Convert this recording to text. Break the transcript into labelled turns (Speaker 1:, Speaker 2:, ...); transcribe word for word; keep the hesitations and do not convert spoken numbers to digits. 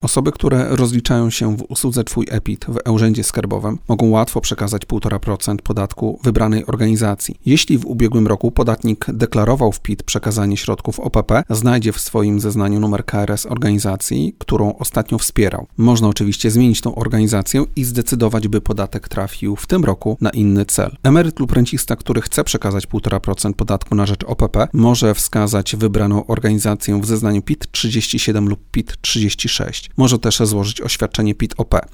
Speaker 1: Osoby, które rozliczają się w usłudze Twój e-PIT w e-Urzędzie Skarbowym, mogą łatwo przekazać półtora procent podatku wybranej organizacji. Jeśli w ubiegłym roku podatnik deklarował w P I T przekazanie środków O P P, znajdzie w swoim zeznaniu numer K R S organizacji, którą ostatnio wspierał. Można oczywiście zmienić tą organizację i zdecydować, by podatek trafił w tym roku na inny cel. Emeryt lub rencista, który chce przekazać półtora procent podatku na rzecz O P P, może wskazać wybraną organizację w zeznaniu P I T trzydzieści siedem lub P I T trzydzieści sześć. Może też złożyć oświadczenie P I T O P.